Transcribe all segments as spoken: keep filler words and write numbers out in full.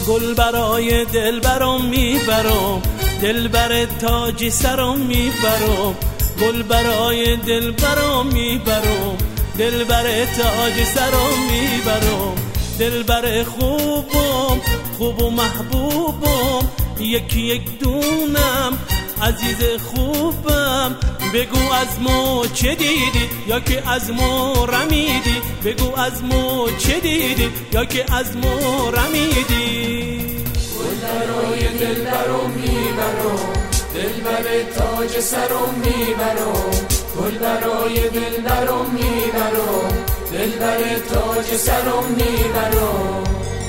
گل برای دلبرم میبرم، دلبر تاج سرم میبرم. گل برای دلبرم میبرم، دلبر تاج سرم میبرم. دلبر خوبم خوب و محبوبم، یکی یک دونم عزیز خوبم. بگو از ما چه دیدی یا که از ما رمیدی، بگو از ما چه دیدی یا که از ما رمیدی. گل برای دلبرم میبرم، دلبر تاج سرم میبرم. گل برای دلبرم میبرم، دلبر تاج سرم میبرم.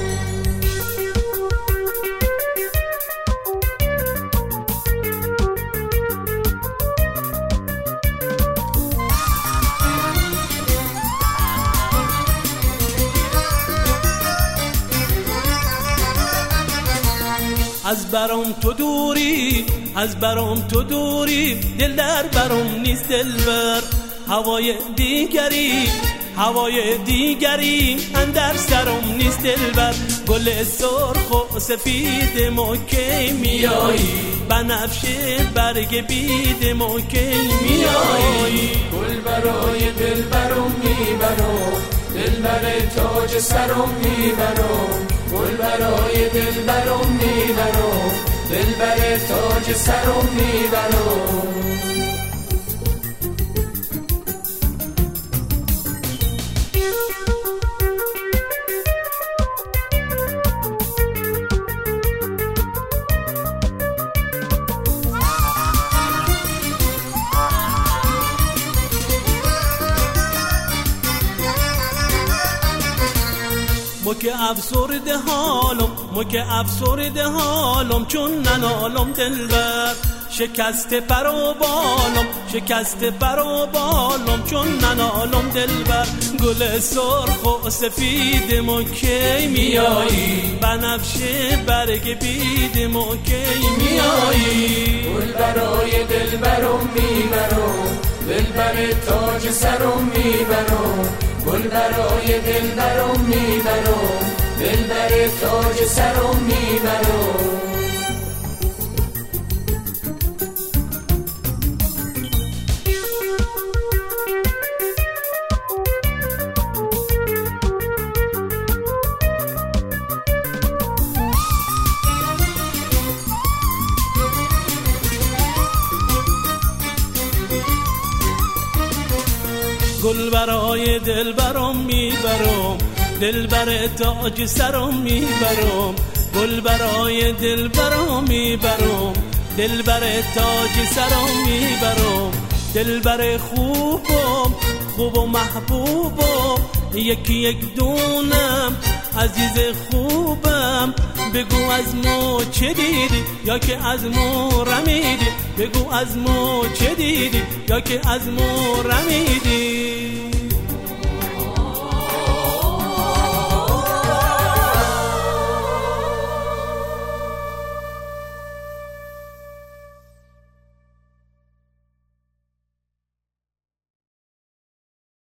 از برام تو دوری، از برام تو دوری، دل در برام نیست دلبر. هوای دیگری، هوای دیگری اندر سرم نیست دلبر. گل سرخ و سفید ما کی میایی، بنفشه برگ بید ما کی میایی. گل برای دلبرم میبرم، دلبر تاج سرم میبرم. گل برای دلبرم میبرم، دلبر تاج سرم میبرم. مو که افسرده حالم، مو که افسرده حالم، چون ننالم دلبر. شکست پر و بالم، شکست پر و بالم، چون ننالم دلبر. گل سرخ و سفید ما کی میایی، بنفشه برگ بید ما کی میایی. گل برای دلبرم میبرم، دلبر تاج سرم میبرم. گل برای دلبرم میبرم، دلبر تاج سرم میبرم. گل برای دلبرم میبرم، دلبر تاج سرم میبرم. گل برای دلبرم میبرم، دلبر تاج سرم میبرم. دلبر خوبم خوب و محبوبم، یکی یک دونم عزیز خوبم. بگو از ما چه دیدی یا که از ما رمیدی، بگو از ما چه دیدی یا که از ما رمیدی.